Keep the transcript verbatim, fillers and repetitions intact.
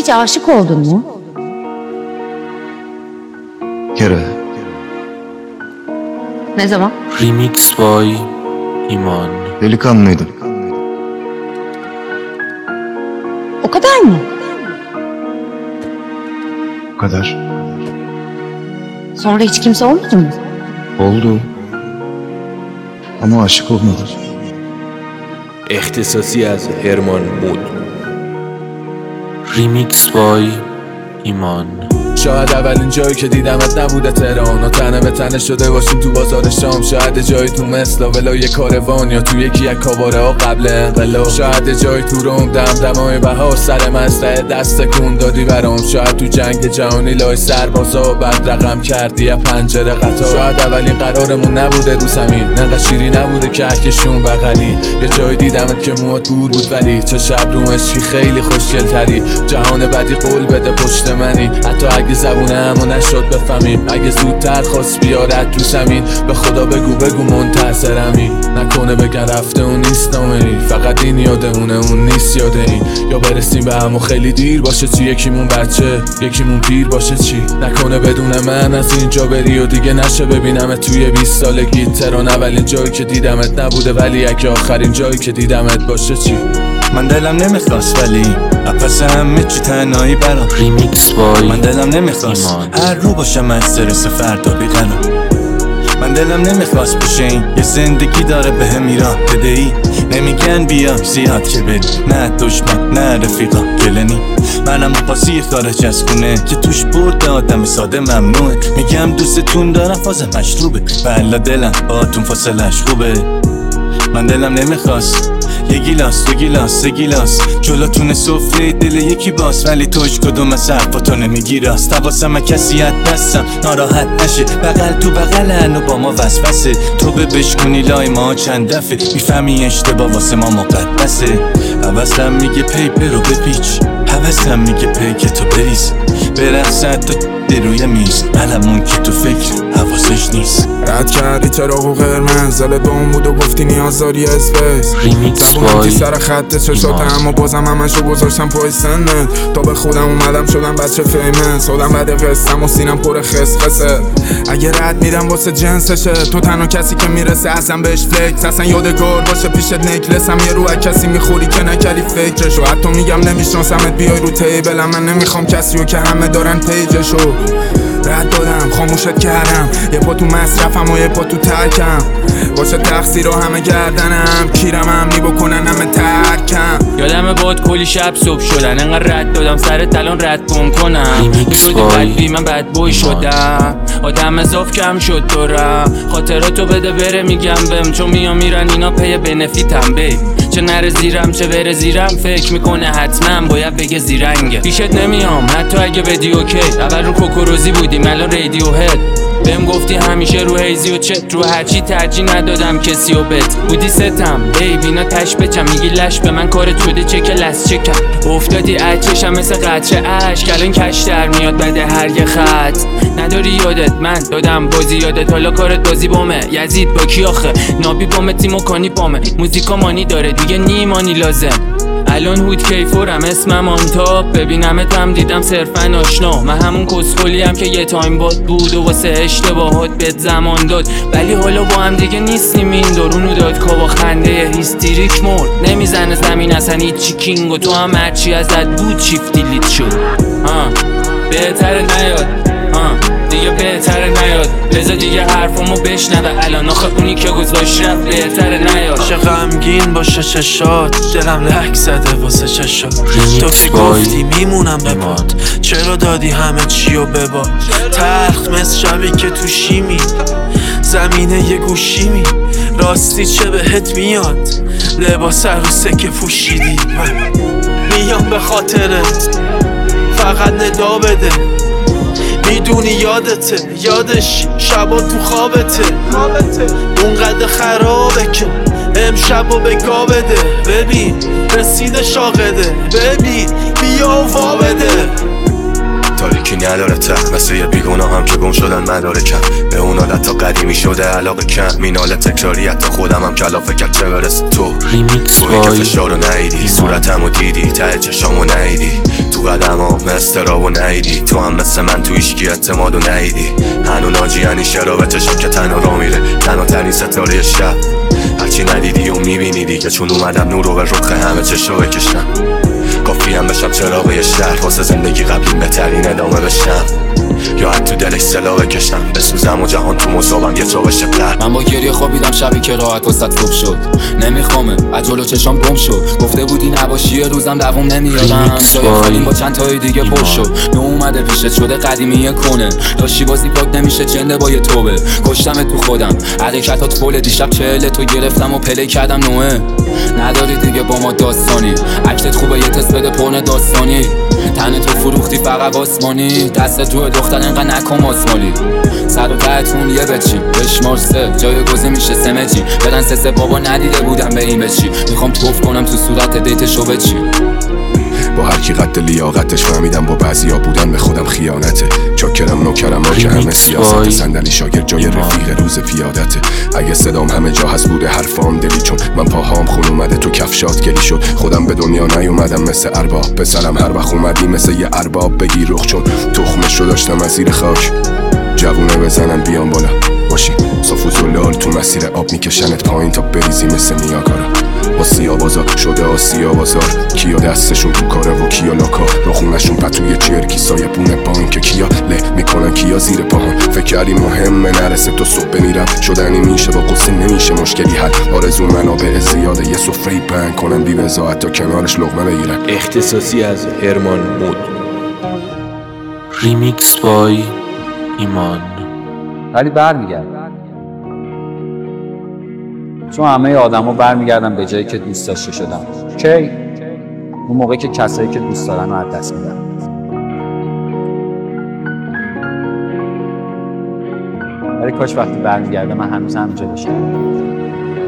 hiç aşık oldun mu? Kere. Ne zaman? Remix by İman. Delikanlıydım. O kadar mı? Bu kadar. Sonra hiç kimse olmadı mı? Oldu. Ama aşık olmadım. اختصاصی از هرمان بود. Remix by İman. شاید اولین جایی که دیدمت نبوده تهران و تنه به تنه شده باشیم تو بازار شام. شاید جایی تو مثلا ولای کاروان یا تو یکی از کاباره ها قبل انقلاب. شاید جایی تو روم دمدمای بها سر مسئله دست کون دادی برام. شاید تو جنگ جهانی لای سربازا بعد رقم کردی از پنجره قطار. شاید اولین قرارمون نبوده رو زمین، انقدر شیری نبوده که کهکشون بغلی. یه جایی دیدمت که موات دور بود ولی چه شب رو مشکی خیلی خوشگل تری. جهان بدی قول بده پشت منی، حتی اگه زبونه همو نشد بفهمیم. اگه زودتر خواست بیارد تو زمین، به خدا بگو بگو منتظرمی. نکنه بگن رفته اون نیست نامری، فقط این یادمونه اون نیست یاد این. یا برسیم به همو خیلی دیر باشه، تو یکیمون بچه یکیمون پیر باشه. چی نکنه بدون من از اینجا بری و دیگه نشه ببینم توی بیست سالگی. تهران اولین جایی که دیدمت نبوده ولی اگه آخرین جایی که دیدمت باشه. چی من دلم نمیخواست ولی اپس همه چی تنهایی برام. Remix by من دلم نمیخواست هر رو باشم از سرس فردا بیقرار. من دلم نمیخواست باشه این یه زندگی داره به هم ایران بدهی. نمیگن بیا زیاد که بری، نه دشمن نه رفیقا گلنی. منم پاسی خارج از خونه که توش برد آدم ساده ممنوعه. میگم دوستتون دارم فاز مشروبه، بلا دلم باتون فاصلش خوبه. من دلم نمیخواست یه گیلاس دو گیلاس سه گیلاس جلوتون سفره دل یکی باز، ولی توش کدوم از حرفاتو نمیگی راست. حواسم کسی از دستم ناراحت نشه، بغل تو بغلن و با ما وسوسه. تو به بشکنی لای ما چند دفعه میفهمی اشتباه واسه ما مقدسه. حواسم میگه پیپر رو بپیچ، حواسم میگه پیک تو بریز، برقصد تو روی میز. علمون که تو فکر حواسش نیست. رد کردی چراغ و قرمز، دل دوم بود و گفتی نیاز داری اسپیس. زبونم سر خط چشات اما بازم همشو گذاشتم پای سنت. تا به خودم اومدم شدم بچه فیمس، خودم بعد قصتم و سینم پر خس خسه. اگه رد میدم واسه جنسشه، تو تنها کسی که میرسه اصلا بهش فلکس. اصلا یادگار باشه پیشت نکلسم، یه رو از کسی میخوری که نکردی فکرشو. حتی میگم نمیشناسمت بیای رو تیبلم، من نمیخوام کسیو که همه دارن پیجشو. رد دادم خاموشت کردم، یه پا تو مصرفم و یه پا تو ترکم. باشه تقصیر رو همه گردنم، کیرم امنی بکنن همه ترکم. یادم باد کلی شب صبح شدن، انقدر رد دادم سر تلان رد کن کنم. میشدی بدبی من بد بوی شدم، آدم اضاف کم شد دورم. خاطراتو بده بره میگم بهم، چون میام میرن اینا پی بنفیتم بی. چه نره زیرم چه بره زیرم، فکر میکنه حتما باید بگه زیرنگه. پیشت نمیام حتی اگه بدی اوکی، اول رو کوکوروزی بودیم الان رادیو هد. بهم گفتی همیشه رو هیزی و چت، رو هرچی ترجیح ندادم کسی و بت. بودی ستم بیبی اینا تش بچم، میگی لش به من کارت شده چه که لس چکم. افتادی اچشم مثل قطره عشق، الان کش در میاد بده هر یه خط. نداری یادت من دادم بازی یادت، حالا کارت بازی بامه. یزید با کی آخه نابی بامه تیمو کانی بامه. موزیکا مانی داره دیگه نیمانی لازم. الان هود کیفورم اسمم آنتاب، ببینمت هم دیدم صرفا آشنا. من همون کسخولی هم که یه تایم باد بود و واسه اشتباهات بهت زمان داد، ولی حالا با هم دیگه نیستیم. این درونو داد کابا خنده هیستریک مرد، نمیزنه زمین اصلا هیچی کینگ. و تو هم هرچی ازت بود چیفتی لیت شد. ها بهتره نیاد، ها دیگه بهتره نیاد. بذار دیگه حرفمو بشنوه الان، آخه اونی که گذاشت رفت بهتره نیاد. چه غمگین باشه چشات، دلم لک زده واسه چشات. تو که گفتی میمونم بباد، چرا دادی همه چیو بباد. تلخ مثل شبی که تو شیمی، زمینه یه گوشیمی. راستی چه بهت میاد لباس عروسه که پوشیدی. من میام به خاطرت فقط ندا بده، میدونی یادته یادش شبا تو خوابته. اونقدر خرابه که امشب و بگا بده. ببین رسیده شاقده، ببین بیا و وا بده. تاریکی نداره ته مثل یه بیگناه هم که گم شدن مدارکم. به اون حالت تا قدیمی شده علاقه کم، مینال تکراری حتی خودم هم کلافه کرد چه برسه تو. توی که فشار رو نهیدی، صورتم رو دیدی ته چشامو نهیدی. تو قدم مثل را و نیدی، تو هم مثل من تو ایشکی اعتماد و نیدی. هنو ناجی یعنی شرابه چشم که تنها را میره، تنها ترین ستاره شب. هرچی ندیدی و میبینی دیگه، چون اومدم نور رو به رخ همه چش رو بکشم. کافی هم بشم چراغ یه شهر، واسه زندگی قبلی بهترین ادامه بشم. یا حتی دلش سلا بکشم، بسوزم و جهان تو مصابم یه جا بشه پر. من با گریه خوابیدم شبی که راحت وسط خوب شد. نمیخوامه از جلو چشام گم شد. گفته بودی نباشی یه روزم دووم نمیارم. جای خالیم با چند تای دیگه پر شد. نو اومده پیشت شده قدیمی کنه. داشتی بازی پاک نمیشه جنده با یه توبه. کشتم تو خودم حرکتات فول، دیشب چهله تو گرفتم و پلی کردم نوه. نداری دیگه با ما داستانی، اکتت خوبه یه تست بده پرن داستانی. تن تو فروختی فقط آسمانی، دست تو دختر اینقدر نکن ماسمالی. سر و تهتون یه بچی بشمار سه، جای گوزه میشه سمجی. بدن سه سه بابا ندیده بودم به این بچی. میخوام توف کنم تو صورت دیتشو بچی. با هر کی قد لیاقتش فهمیدم با بعضیا بودن به خودم خیانته. چاکرم نوکرم ما که همه سیاست، صندلی شاگرد جای رفیق روز پیادته. اگه صدام همه جا هست بوده حرفام دلی، چون من پاهام خون اومده تو کفشات گلی شد. خودم به دنیا نیومدم مثل ارباب، پسرم هر وقت اومدی مثل یه ارباب بگی رخ، چون تخمش رو داشتم از زیر خاک. جوونه بزنن بیان بالا باشی، صاف و زلال تو مسیر آب میکشنت پایین تا بریزی مثل نیاگارا. با سیا بازار شده آسیا بازار، کیا دستشون تو کاره و کیا لاکا. رو خونشون پتوی چرکی سایه بونه بانک، کیا له میکنن کیا زیر پاهان. فکر کردی مهمه نرسه تو صبح بمیرم، شدنی میشه با قصه نمیشه مشکلی حل. آرزو منابع زیاده یه سفره بند کنم بی وضاحت تا کنارش لقمه بگیرم. اختصاصی از هرمان مود. ریمیکس بای ایمان. ولی برمیگرد، چون همه آدم ها برمیگردن به جایی که دوست داشته شدن. کی؟ اون موقع که کسایی که دوست دارن رو از دست میدن. ولی کاش وقتی برمیگرده من هنوز همینجا باشم.